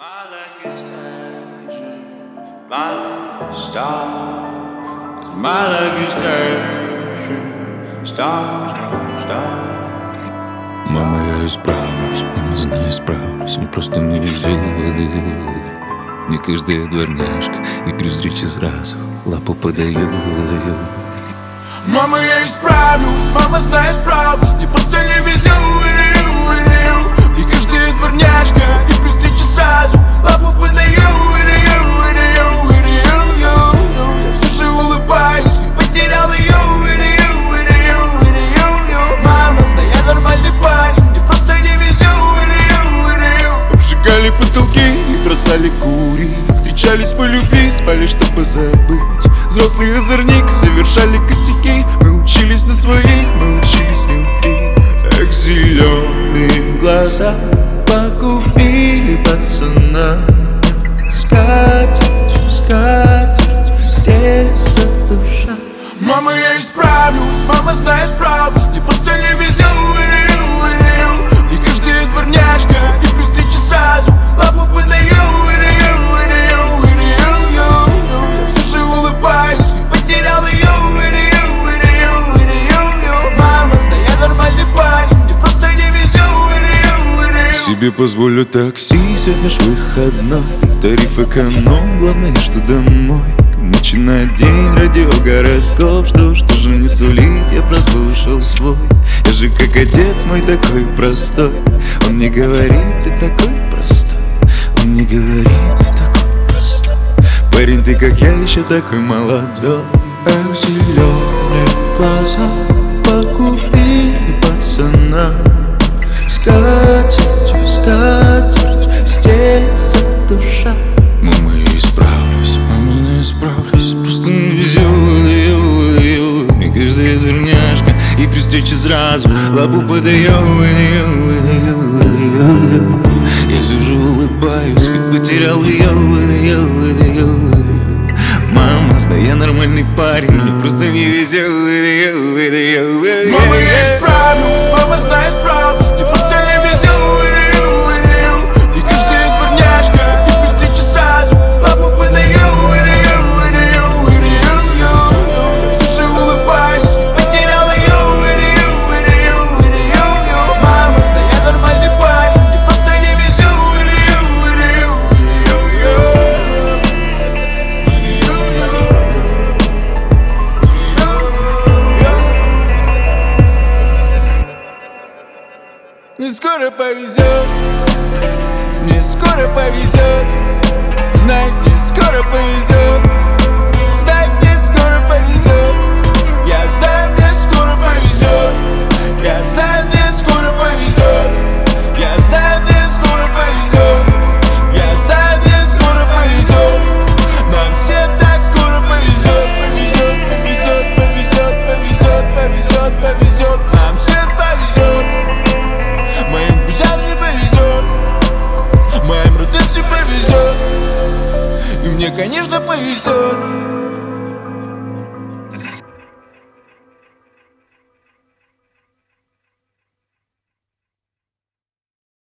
My leg is tension, my leg is stop. My leg is tension, stop. Мама, я исправлюсь, мама, знаю, справлюсь. Мне просто не везет. Не каждая дворняжка и при встрече сразу лапу подаю. Мама, я исправлюсь, мама, знаю, справлюсь. Мне просто не везет. Не каждая дворняжка и при встрече сразу лапу подаю. Я все же улыбаюсь, не потерял ее. Мама, знаю, я нормальный парень, мне просто не везет. Обжигали потолки и бросали курить. Встречались по любви, спали, чтобы забыть. Взрослый озорник, совершали косяки. Мы учились на своих, мы учились любить. Эх, зеленые глаза погубили пацана. Скатерть, стелется душа. Мама, я исправлюсь, мама, знаю, справлюсь. Мне просто не везет. И каждая дворняжка и при встрече сразу лапу подаю. Я все же улыбаюсь, не потерял ее. Мама, знаю, я нормальный парень, мне просто не везет. Себе позволю такси, сегодня ж выходной. Тариф эконом, главное, что домой. Начинает день, радиогороскоп. Что же не сулит, я прослушал свой. Я же как отец мой такой простой. Он мне говорит, ты такой простой. Он мне говорит, ты такой простой. Парень, ты как я, еще такой молодой. Эх, зеленые глаза погубили пацана. Скатерть, стелется душа. Мама, я исправлюсь, мама, не исправлюсь. Просто не везет. Мне каждая дурняшка и при встрече сразу лапу подаю. Я все же улыбаюсь, как потерял ее. Мама, знаю, я нормальный парень, мне просто не везет. Мама, я исправлюсь, мама, знаю, справлюсь. Мне просто не везет. И каждая дворняжка и при встрече сразу лапу подаю. Я все же улыбаюсь, не потерял ее. Мама, знаю, я нормальный парень, мне просто не везет. Мне скоро повезет, мне скоро повезет. Знай, мне скоро повезет. Знай, мне скоро повезет. Я знаю, мне скоро повезет. Я знаю, мне скоро повезет. Я знаю, мне скоро повезет. Я знаю, мне скоро повезет. Нам всем так скоро повезет. Повезет. Нам всем повезет. Моим друзьям не повезет. Моим родным всем повезет. И мне, конечно, повезет.